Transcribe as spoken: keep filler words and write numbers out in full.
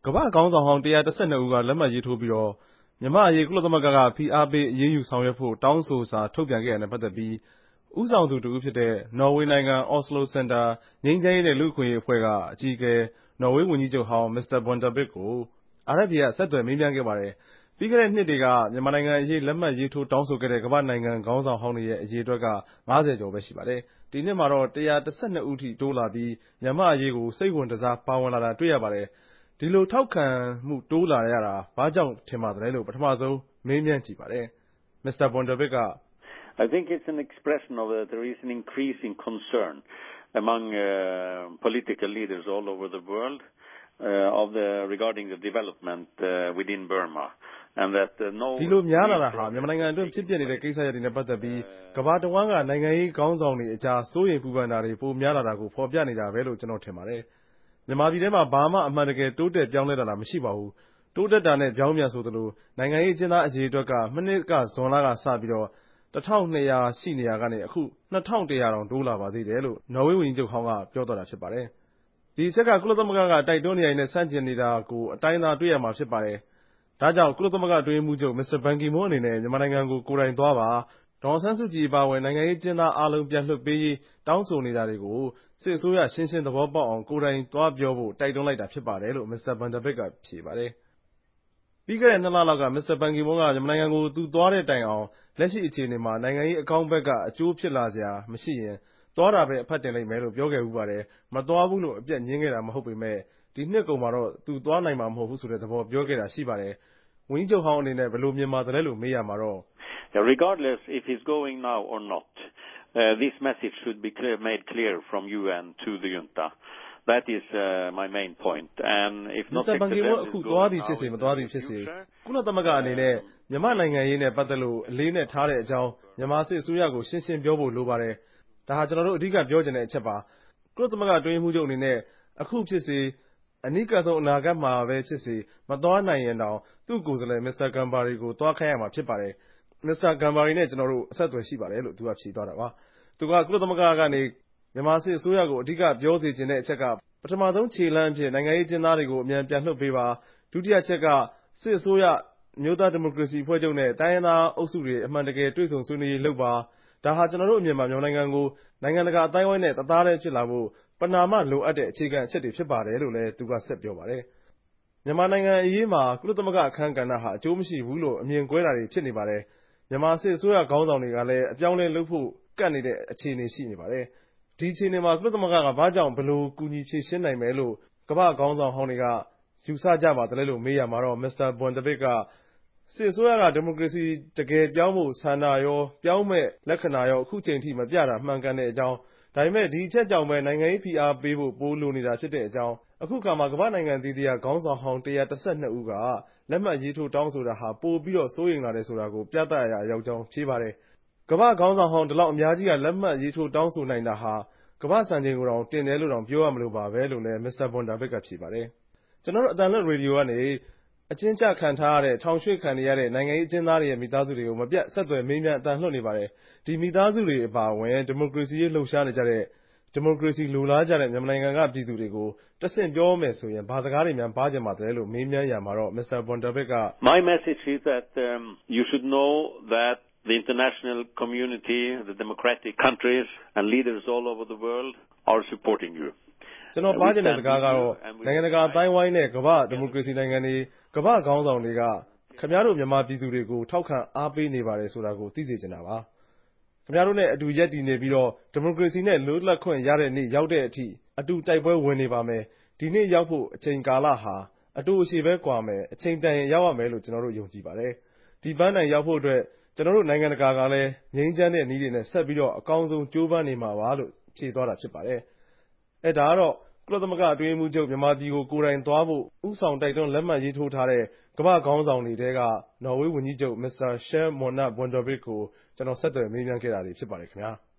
ကမ္ဘာ့ခေါင်းဆောင်ဟောင်းone hundred twelveဦးကလက်မှတ်ရေးထိုးပြီးတော့မြန်မာ့အရေးကုလသမဂ္ဂကဖိအားပေးအရေးယူဆောင်ရွက်ဖို့တောင်းဆိုစာထုတ်ပြန်ခဲ့တာနဲ့ပတ်သက်ပြီးဦးဆောင်သူတစ်ဦးဖြစ်တဲ့နော်ဝေးနိုင်ငံ Oslo Center ငြိမ်းချမ်းရေးနဲ့လူ့အခွင့်အရေးအဖွဲ့ကအကြီးအကဲနော်ဝေးဝန်ကြီးချုပ်ဟောင်း Mr. Bondaberg ကို R F A ကဆက်သွယ်မေးမြန်းခဲ့ပါတယ်။ပြီးခဲ့တဲ့နှစ်တွေကမြန်မာနိုင်ငံအရေးလက်မှတ်ရေးထိုးတောင်းဆိုခဲ့တဲ့ကမ္ဘာ့နိုင်ငံခေါင်းဆောင်ဟောင်းတွေရဲ့အရေးအတွက်ကfiftyကျော်ပဲရှိပါတယ်။ဒီနှစ်မှာတော့one hundred twelveဦးထိတိုးလာပြီးမြန်မာ့အရေးကိုစိတ်ဝင်တစားပါဝင်လာတာတွေ့ရပါတယ်။ဒီလိုထောက်ခံမှုတိုးလာရတာဘာကြောင့်ထင်ပါသလဲလို့ပထမဆုံးမေးမြန်းကြည့်ပါတယ်။ Mr. Bondaberg က I think it's an expression of uh, there is an increasing concern among uh, political leaders all over the world uh, of the regarding the development uh, within Burma and that uh, no ဒီလိုများလာတာဟာမြန်မာနိုင်ငံအတွင်းဖြစ်ပျက်နေတဲ့ကိစ္စရပ်တွေနဲ့ပတ်သက်ပြီးကမ္ဘာတဝန်းကနိုင်ငံရေးခေါင်းဆောင်တွေအကြားစိုးရိမ်ပူပန်တာတွေပိုများလာတာကိုဖော်ပြနေတာပဲလို့ကျွန်တော်ထင်ပါတယ်။မြန်မာပြည်ထဲမှာဘာမှအမှန်တကယ်တိုးတက်ပြောင်းလဲလာတာမရှိပါဘူး။တိုးတက်တာနဲ့ပြောင်းပြန်ဆိုသလိုနိုင်ငံရေးအကျဉ်းသားအရေးအတွက်ကမနှစ်ကဇွန်လကစပြီးတော့twelve hundredရှိနေရာကနေအခုtwo thousand one hundredတောင်တိုးလာပါသေးတယ်လို့နော်ဝေးဝန်ကြီးချုပ်ဟောင်းကပြောသွားတာဖြစ်ပါတယ်။ဒီအချက်ကကုလသမဂ္ဂကတိုက်တွန်းနေရတဲ့ဆန့်ကျင်နေတာကိုအတိုင်းအတာတွေ့ရမှာဖြစ်ပါတယ်။ဒါကြောင့်ကုလသမဂ္ဂအတွင်းရေးမှူးချုပ် Mr. Ban Ki-moon အနေနဲ့မြန်မာနိုင်ငံကိုကိုယ်တိုင်သွားပါဒေါ်အောင်ဆန်းစုကြည်အပါအဝင်နိုင်ငံရေးအကျဉ်းသားအားလုံးပြန်လွှတ်ပေးရေးတောင်းဆိုနေတာတွေကိုစစ်အစိုးရရှင်းရှင်းသဘောပေါက်အောင်ကိုယ်တိုင်သွားပြောဖို့တိုက်တွန်းလိုက်တာဖြစ်ပါတယ်လို့ Mr. Bondaberg ကဖြေပါတယ်။ပြီးခဲ့တဲ့twoလလောက်က Mr. Ban Ki-moon ကမြန်မာနိုင်ငံကိုသူသွားတဲ့တိုင်အောင်လက်ရှိအခြေအနေမှာနိုင်ငံရေးအကောင်းဘက်ကအကျိုးဖြစ်လာစရာမရှိရင်သွားတာပဲအဖတ်တင်လိုက်မယ်လို့ပြောခဲ့ဦးပါတယ်။မသွားဘူးလို့အပြတ်ငြင်းခဲ့တာမဟုတ်ပေမဲ့ဒီနှစ်ကုန်မှာတော့သူသွားနိုင်မှာမဟုတ်ဘူးဆိုတဲ့သဘောပြောခဲ့တာရှိပါတယ်။ဝန်ကြီးချုပ်ဟောင်းအနေနဲ့ဘယ်လိုမြင်ပါသလဲလို့မေးရမှာတော့ Regardless if he's going now or not uh, this message should be clear, made clear from U N to the junta that is uh, my main point and if not Mr. Ban Ki-moon အခုသွားသည်ဖြစ်စေမသွားသည်ဖြစ်စေကုလသမဂ္ဂအနေနဲ့မြန်မာနိုင်ငံရေးနဲ့ပတ်သက်လို့အလေးနဲ့ထားတဲ့အကြောင်းမြန်မာစစ်အစိုးရကိုရှင်းရှင်းပြောဖို့လိုပါတယ်။ဒါဟာကျွန်တော်တို့အဓိကပြောချင်တဲ့အချက်ပါ။ကုလသမဂ္ဂအတွင်းရေးမှူးချုပ်အနေနဲ့အခုဖြစ်စေအနီးကပ်ဆုံးအနာဂတ်မှာပဲဖြစ်စေမသွားနိုင်ရင်တောင်သူ့ကိုယ်စားလှယ် Mr. Gambari ကိုသွားခိုင်းရမှာဖြစ်ပါတယ်။ Mr. Gambari နဲ့ကျွန်တော်တို့အဆက်အသွယ်ရှိပါတယ်လို့သူကဖြေသွားတာပါ။သူကကုလသမဂ္ဂကနေမြန်မာစစ်အစိုးရကိုအဓိကပြောစေချင်တဲ့အချက်ကပထမဆုံးခြေလှမ်းအဖြစ်နိုင်ငံရေးကျဉ်းသားတွေကိုအမြန်ပြန်လွှတ်ပေးပါဒုတိယချက်ကစစ်အစိုးရမျိုးသားဒီမိုကရေစီအဖွဲ့ချုပ်နဲ့တိုင်းရင်းသားအုပ်စုတွေအမှန်တကယ်တွေ့ဆုံဆွေးနွေးရေးလုပ်ပါဒါဟာကျွန်တော်တို့အမြင်မှာမြန်မာနိုင်ငံကိုနိုင်ငံတကာအတိုင်းအဝိုင်းနဲ့တသားတည်းဖြစ်လာဖို့ပဏာမလိုအပ်တဲ့အခြေခံအချက်တွေဖြစ်ပါတယ်လို့လည်းသူကဆက်ပြောပါတယ်။မြန်မာနိုင်ငံအရေးမှာကုလသမဂ္ဂအခမ်းကဏ္ဍဟာအကျိုးမရှိဘူးလို့အမြင်ကွဲတာတွေဖြစ်နေပါတယ်။မြန်မာစစ်အစိုးရခေါင်းဆောင်တွေကလည်းအပြောင်းလဲလုပ်ဖို့ကန့်နေတဲ့အခြေအနေရှိနေပါတယ်။ဒီအခြေအနေမှာကုလသမဂ္ဂကဘာကြောင့်ဘယ်လိုကူညီဖြေရှင်းနိုင်မယ်လို့ကမ္ဘာ့ခေါင်းဆောင်ဟောင်းတွေကယူဆကြပါသလဲလို့မေးရမှာတော့ Mr. Bondaberg ကစစ်အစိုးရကဒီမိုကရေစီတကယ်ပြောင်းဖို့ဆန္ဒရောပြောင်းမဲ့လက္ခဏာရောအခုချိန်ထိမပြတာမှန်ကန်တဲ့အကြောင်းဒါပေမဲ့ဒီအချက်ကြောင့်ပဲနိုင်ငံရေးဖိအားပေးဖို့ပိုလိုနေတာဖြစ်တဲ့အကြောင်းအခုခါမှာကမ္ဘာ့နိုင်ငံသီးသီးကခေါင်းဆောင်ဟောင်းone hundred twelveဦးကလက်မှတ်ရေးထိုးတောင်းဆိုတာဟာပိုပြီးတော့စိုးရိမ်လာတယ်ဆိုတာကိုပြသရာရောက်ကြောင်းဖြေပါတယ်။ကမ္ဘာ့ခေါင်းဆောင်ဟောင်းဒီလောက်အများကြီးကလက်မှတ်ရေးထိုးတောင်းဆိုနိုင်တာဟာကမ္ဘာ့စံချိန်ကိုတောင်တင်တယ်လို့တောင်ပြောရမလို့ပါပဲလို့လည်း Mr. Bondaberg ကဖြေပါတယ်။ကျွန်တော်တို့အတန်လွတ်ရေဒီယိုကနေအကျဉ်းချခံထားရတဲ့ထောင်ရွှေ့ခံနေရတဲ့နိုင်ငံရေးအကျဉ်းသားတွေရဲ့မိသားစုတွေကိုမပြတ်ဆက်သွယ်မေးမြန်းအတန်လွှတ်နေပါတယ်။ဒီမိသားစုတွေအပါအဝင်ဒီမိုကရေစီရေးလှုပ်ရှားနေကြတဲ့ဒီမိုကရေစီလိုလားကြတဲ့မြန်မာနိုင်ငံကပြည်သူတွေကိုတဆင့်ပြောမယ်ဆိုရင်ဘာစကားတွေများပါးကြမှာလဲလို့မေးမြန်းရမှာတော့ Mr. Bondaberg က My message is that um, you should know that the international community, the democratic countries and leaders all over the world are supporting you. ကျွန်တော်ပါချင်တဲ့စကားကတော့နိုင်ငံတကာအတိုင်းဝိုင်းနဲ့ကမ္ဘာဒီမိုကရေစီနိုင်ငံတွေကမ္ဘာခေါင်းဆောင်တွေကခင်ဗျားတို့မြန်မာပြည်သူတွေကိုထောက်ခံအားပေးနေပါတယ်ဆိုတာကိုသိစေချင်တာပါ။ခင်ဗျားတို့နဲ့အတူရက်တည်နေပြီးတော့ဒီမိုကရေစီနဲ့လွတ်လပ်ခွင့်ရတဲ့နေ့ရောက်တဲ့အထိအတူတိုက်ပွဲဝင်နေပါမယ်။ဒီနေ့ရောက်ဖို့အချိန်ကာလဟာအတူအရှိပဲကွာမယ်အချိန်တန်ရင်ရောက်ရမယ်လို့ကျွန်တော်တို့ယုံကြည်ပါတယ်။ဒီပန်းတိုင်ရောက်ဖို့အတွက်ကျွန်တော်တို့နိုင်ငံတကာကလည်းငြိမ်းချမ်းတဲ့နည်းတွေနဲ့ဆက်ပြီးတော့အကောင်းဆုံးကြိုးပမ်းနေမှာပါလို့ဖြေသွားတာဖြစ်ပါတယ်။အဲဒါကတော့ကုလသမဂ္ဂအတွင်းရေးမှူးချုပ်မြန်မာပြည်ကိုကိုယ်တိုင်သွားဖို့ဥဆောင်တိုက်တွန်းလက်မှတ်ရေးထိုးထားတဲ့ကမ္ဘာ့ခေါင်းဆောင်တွေထဲကနော်ဝေးဝန်ကြီးချုပ် Mr. Shell Mona Bondaberg ကိုကျွန်တော်ဆက်သွယ်မေးမြန်းခဲ့တာဖြစ်ပါတယ်ခင်ဗျာ။